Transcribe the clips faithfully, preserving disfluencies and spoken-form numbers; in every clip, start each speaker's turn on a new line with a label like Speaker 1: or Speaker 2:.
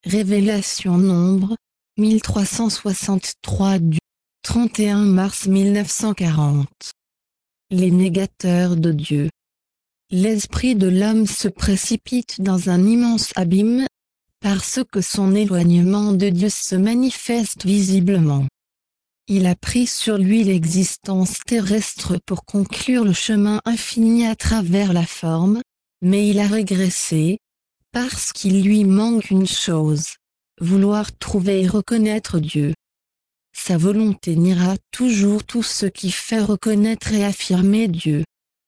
Speaker 1: Révélation Nombre, mille trois cent soixante-trois du trente et un mars mille neuf cent quarante. Les négateurs de Dieu. L'esprit de l'homme se précipite dans un immense abîme, parce que son éloignement de Dieu se manifeste visiblement. Il a pris sur lui l'existence terrestre pour conclure le chemin infini à travers la forme, mais il a régressé, parce qu'il lui manque une chose, vouloir trouver et reconnaître Dieu. Sa volonté niera toujours tout ce qui fait reconnaître et affirmer Dieu.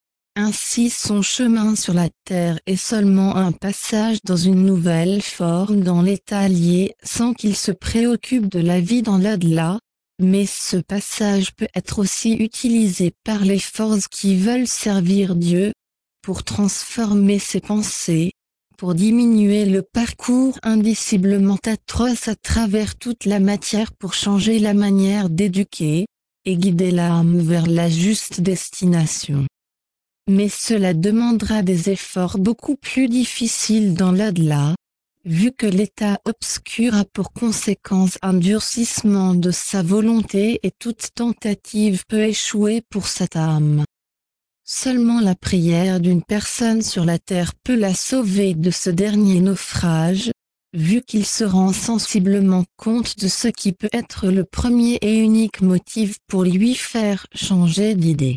Speaker 1: Ainsi son chemin sur la terre est seulement un passage dans une nouvelle forme dans l'état lié sans qu'il se préoccupe de la vie dans l'au-delà, mais ce passage peut être aussi utilisé par les forces qui veulent servir Dieu, pour transformer ses pensées, pour diminuer le parcours indiciblement atroce à travers toute la matière pour changer la manière d'éduquer, et guider l'âme vers la juste destination. Mais cela demandera des efforts beaucoup plus difficiles dans l'au-delà, vu que l'état obscur a pour conséquence un durcissement de sa volonté et toute tentative peut échouer pour cette âme. Seulement la prière d'une personne sur la terre peut la sauver de ce dernier naufrage, vu qu'il se rend sensiblement compte de ce qui peut être le premier et unique motif pour lui faire changer d'idée.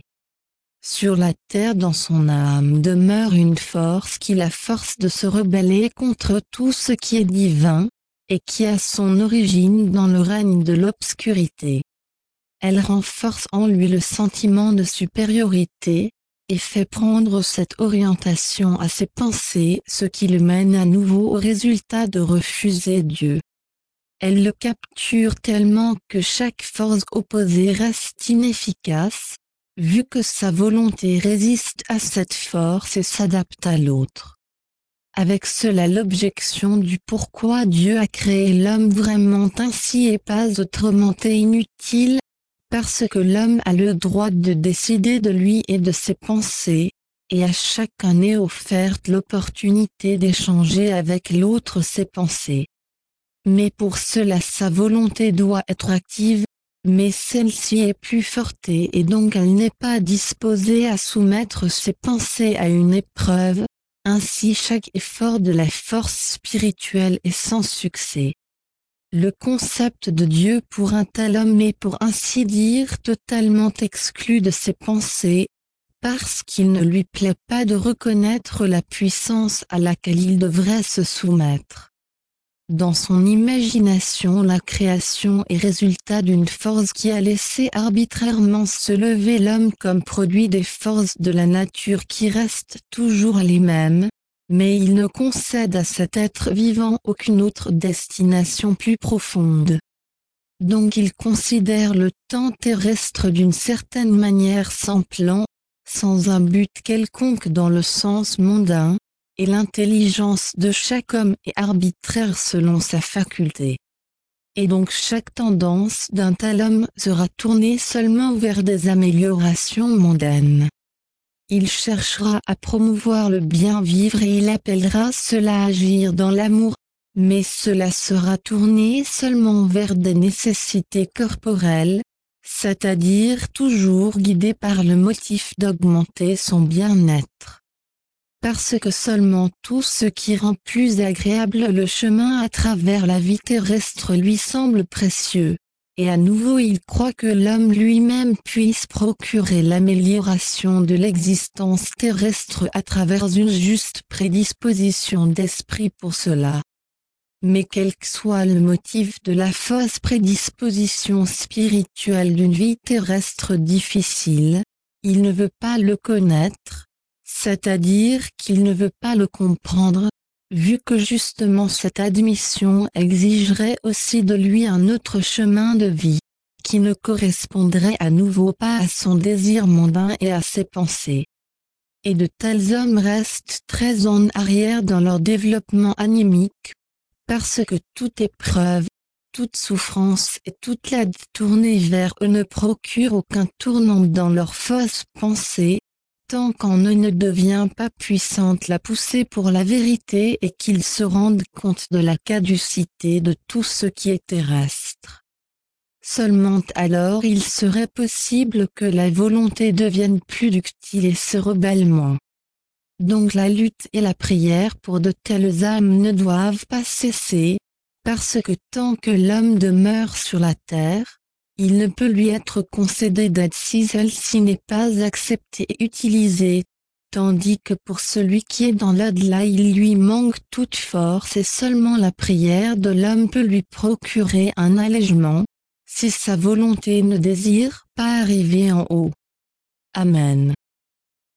Speaker 1: Sur la terre dans son âme demeure une force qui la force de se rebeller contre tout ce qui est divin, et qui a son origine dans le règne de l'obscurité. Elle renforce en lui le sentiment de supériorité, et fait prendre cette orientation à ses pensées, ce qui le mène à nouveau au résultat de refuser Dieu. Elle le capture tellement que chaque force opposée reste inefficace, vu que sa volonté résiste à cette force et s'adapte à l'autre. Avec cela l'objection du pourquoi Dieu a créé l'homme vraiment ainsi et pas autrement est inutile, parce que l'homme a le droit de décider de lui et de ses pensées, et à chacun est offerte l'opportunité d'échanger avec l'autre ses pensées. Mais pour cela sa volonté doit être active, mais celle-ci est plus forte et donc elle n'est pas disposée à soumettre ses pensées à une épreuve, ainsi chaque effort de la force spirituelle est sans succès. Le concept de Dieu pour un tel homme est pour ainsi dire totalement exclu de ses pensées, parce qu'il ne lui plaît pas de reconnaître la puissance à laquelle il devrait se soumettre. Dans son imagination la création est résultat d'une force qui a laissé arbitrairement se lever l'homme comme produit des forces de la nature qui restent toujours les mêmes, mais il ne concède à cet être vivant aucune autre destination plus profonde. Donc il considère le temps terrestre d'une certaine manière sans plan, sans un but quelconque dans le sens mondain, et l'intelligence de chaque homme est arbitraire selon sa faculté. Et donc chaque tendance d'un tel homme sera tournée seulement vers des améliorations mondaines. Il cherchera à promouvoir le bien vivre et il appellera cela à agir dans l'amour, mais cela sera tourné seulement vers des nécessités corporelles, c'est-à-dire toujours guidé par le motif d'augmenter son bien-être. Parce que seulement tout ce qui rend plus agréable le chemin à travers la vie terrestre lui semble précieux. Et à nouveau il croit que l'homme lui-même puisse procurer l'amélioration de l'existence terrestre à travers une juste prédisposition d'esprit pour cela. Mais quel que soit le motif de la fausse prédisposition spirituelle d'une vie terrestre difficile, il ne veut pas le connaître, c'est-à-dire qu'il ne veut pas le comprendre, vu que justement cette admission exigerait aussi de lui un autre chemin de vie, qui ne correspondrait à nouveau pas à son désir mondain et à ses pensées. Et de tels hommes restent très en arrière dans leur développement animique, parce que toute épreuve, toute souffrance et toute la tournée vers eux ne procure aucun tournant dans leurs fausses pensées, tant qu'en eux ne devient pas puissante la poussée pour la vérité et qu'ils se rendent compte de la caducité de tout ce qui est terrestre. Seulement alors il serait possible que la volonté devienne plus ductile et se rebelle moins. Donc la lutte et la prière pour de telles âmes ne doivent pas cesser, parce que tant que l'homme demeure sur la terre, il ne peut lui être concédé d'être si celle-ci n'est pas acceptée et utilisée, tandis que pour celui qui est dans l'au-delà il lui manque toute force et seulement la prière de l'homme peut lui procurer un allègement, si sa volonté ne désire pas arriver en haut. Amen.